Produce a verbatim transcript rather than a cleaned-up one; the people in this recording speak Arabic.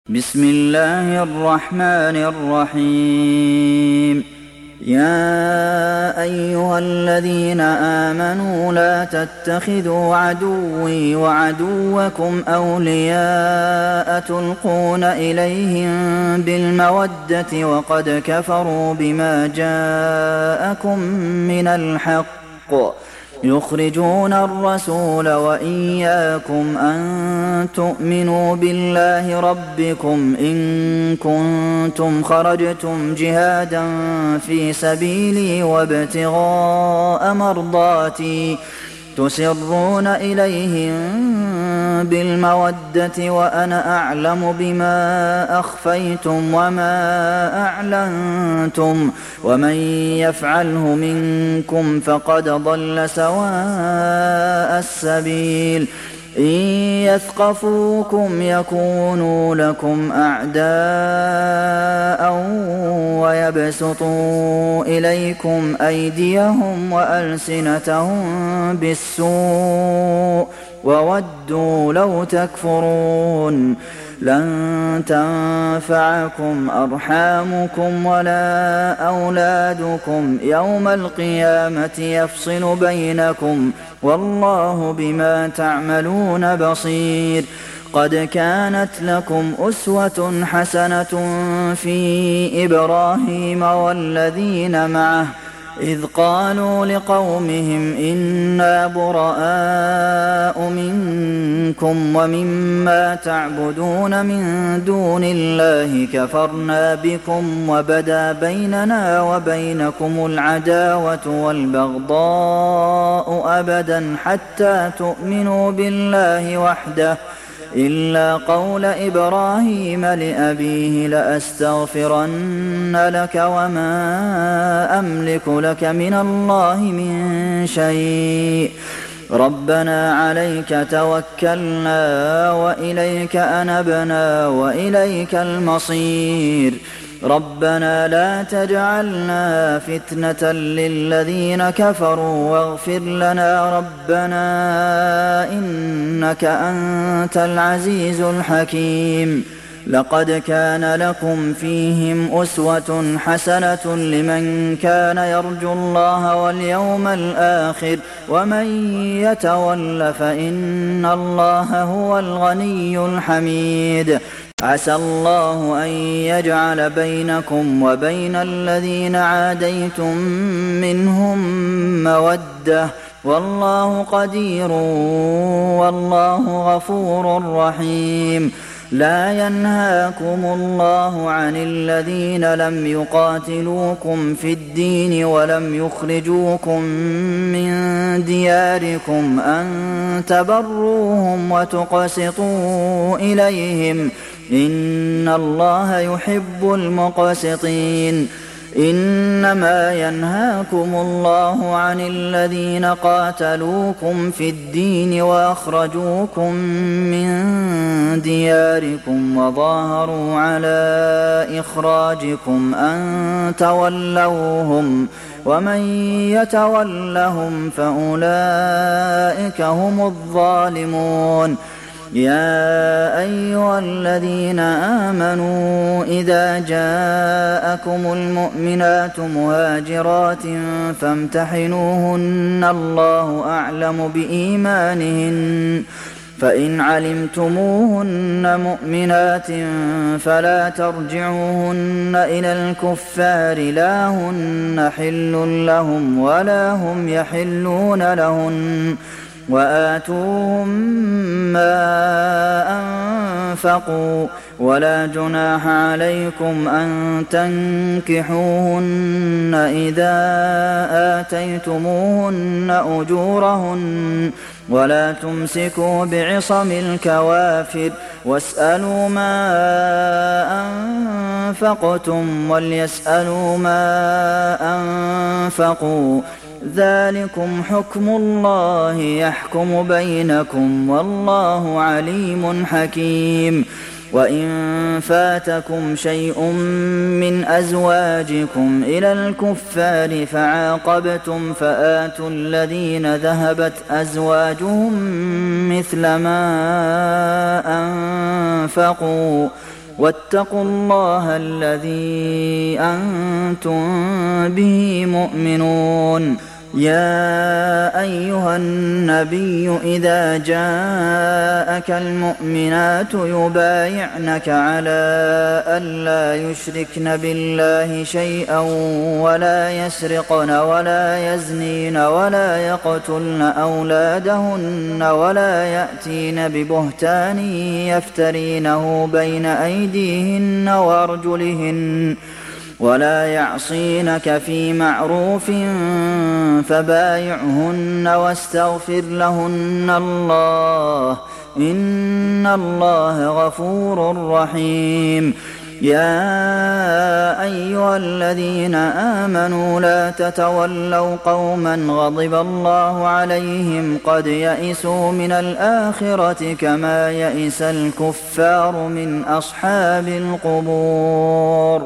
بسم الله الرحمن الرحيم يا أيها الذين آمنوا لا تتخذوا عدوي وعدوكم أولياء تلقون إليهم بالمودة وقد كفروا بما جاءكم من الحق يخرجون الرسول وإياكم أن تؤمنوا بالله ربكم إن كنتم خرجتم جهادا في سبيلي وابتغاء مرضاتي تسرون إليهم بالمودة وأنا أعلم بما أخفيتم وما أعلنتم ومن يفعله منكم فقد ضل سواء السبيل إن يثقفوكم يكونوا لكم أعداء ويبسطوا إليكم أيديهم وألسنتهم بالسوء وودوا لو تكفرون لن تنفعكم أرحامكم ولا أولادكم يوم القيامة يفصل بينكم والله بما تعملون بصير قد كانت لكم أسوة حسنة في إبراهيم والذين معه إذ قالوا لقومهم إنا براء منكم ومما تعبدون من دون الله كفرنا بكم وبدا بيننا وبينكم العداوة والبغضاء أبدا حتى تؤمنوا بالله وحده إلا قول إبراهيم لأبيه لأستغفرن لك وما أملك لك من الله من شيء ربنا عليك توكلنا وإليك أنبنا وإليك المصير ربنا لا تجعلنا فتنة للذين كفروا واغفر لنا ربنا إنك أنت العزيز الحكيم لقد كان لكم فيهم أسوة حسنة لمن كان يرجو الله واليوم الآخر ومن يتول فإن الله هو الغني الحميد عسى الله أن يجعل بينكم وبين الذين عاديتم منهم مودة والله قدير والله غفور رحيم لا ينهاكم الله عن الذين لم يقاتلوكم في الدين ولم يخرجوكم من دياركم أن تبروهم وتقسطوا إليهم إن الله يحب المقسطين إنما ينهاكم الله عن الذين قاتلوكم في الدين وأخرجوكم من دياركم وظاهروا على إخراجكم أن تولوهم ومن يتولهم فأولئك هم الظالمون يا أيها الذين آمنوا إذا جاءكم المؤمنات مهاجرات فامتحنوهن الله أعلم بإيمانهن فإن علمتموهن مؤمنات فلا ترجعوهن إلى الكفار لا هن حل لهم ولا هم يحلون لهن وآتوهم ما أنفقوا ولا جناح عليكم أن تنكحوهن إذا آتيتموهن أجورهن ولا تمسكوا بعصم الكوافر واسألوا ما أنفقتم وليسألوا ما أنفقوا ذلكم حكم الله يحكم بينكم والله عليم حكيم وإن فاتكم شيء من أزواجكم إلى الكفار فعاقبتم فآتوا الذين ذهبت أزواجهم مثل ما أنفقوا واتقوا الله الذي أنتم به مؤمنون. يا أيها النبي إذا جاءك المؤمنات يبايعنك على ألا يشركن بالله شيئا ولا يسرقن ولا يزنين ولا يقتلن أولادهن ولا يأتين ببهتان يفترينه بين أيديهن وأرجلهن ولا يعصينك في معروف فبايعهن واستغفر لهن الله إن الله غفور رحيم. يا أيها الذين آمنوا لا تتولوا قوما غضب الله عليهم قد يئسوا من الآخرة كما يئس الكفار من أصحاب القبور.